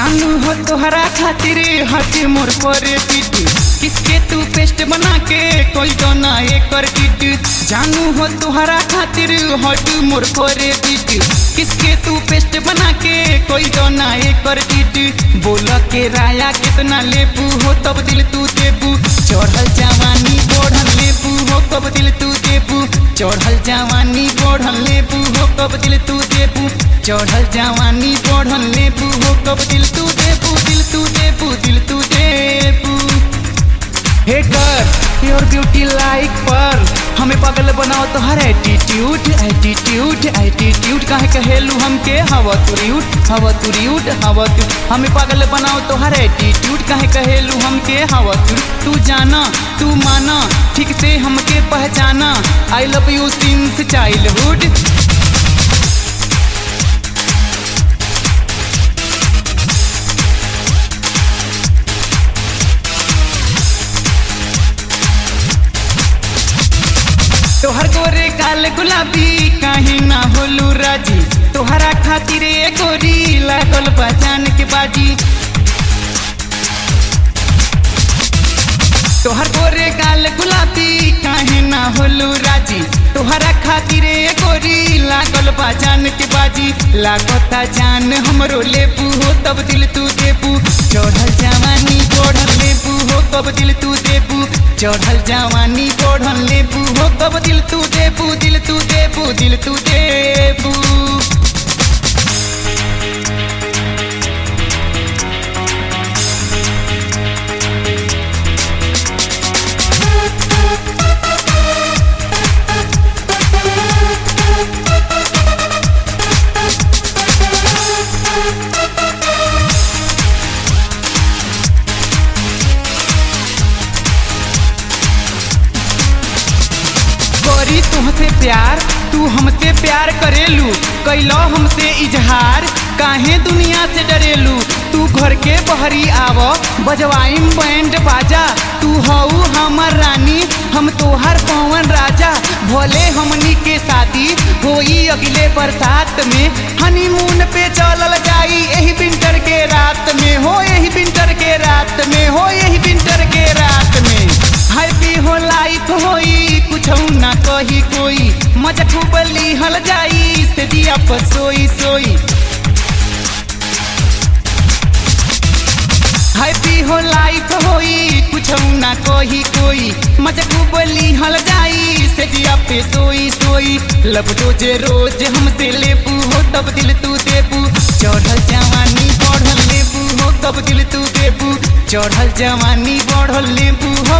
जानू हो तोहरा खातिर हट मोर पर पिट किसके तू पेस्ट बना के कोई तो ना एकर किट जानू हो तोहरा खातिर हट मोर पर पिट किसके तू पेस्ट बना के कोई तो ना एकर किट बोल के राया कितना लेबू हो तब दिल तू देबू चढ़ल जवानी बढ़ल लेबू हो कब दिल तू देबू चढ़ल जवानी बढ़ल लेबू हो कब दिल तू देबू चढ़ल जवानी बढ़ल लेबू हो कब दिल तू देबू दिल तू देबू दिल तू देबू हे कर योर ब्यूटी लाइक पर हमें पागल बनाओ तो हर एटीट्यूड एटीट्यूड एटीट्यूड काहे कहेलू हमके हवा तुरियूट हवा तुरियूट हवा तू हमें पागल बनाओ तो हर एटीट्यूड काहे कहेलू हमके हवा तू जाना तू माना ठीक से हमके पहचाना I love you since childhood तोहर गोरे काल गुलाबी काहे ना होलू राजी तोहरा खातिर गोरी लागल पहचान के बाजी तोहर गोरे काल गुलाबी काहे ना होलू राजी तोहरा खातिर गोरी लागल पहचान के बाजी लागता जान हमरो लेबू हो तब दिल तू देबू चढ़ल जवानी बढ़ल लेबू हो कब दिल तू देबू चढ़ल जवानी बढ़ल लेबू हो कब दिल तू देबू दिल तू देबू दिल तू देबू करी तुमसे प्यार तू हमसे प्यार करेलू कैलो हमसे इजहार काहे दुनिया से डरेलू तू घर के बहरी आव बजवाइम बैंड बाजा तू हऊ हमर रानी हम तोहर पवन राजा भोले हमनी के शादी होई अगले बरसात में हनीमून पे चलल जाई यही विंटर के रात में हो यही विंटर के रात में हो यही विंटर के रात में हैप्पी हो लाइफ होई कुछ ना कही कोई मजा खूब लिहल जाई से दिया पर सोई सोई हैप्पी हो लाइफ होई कुछ ना कही कोई मजा खूब लिहल जाई से दिया पे सोई सोई लब रोजे रोज हमसे लेबू हो तब दिल तू देबू चढ़ल जवानी बढ़ल लेबू हो कब दिल तू देबू चढ़ल जवानी बढ़ल लेबू हो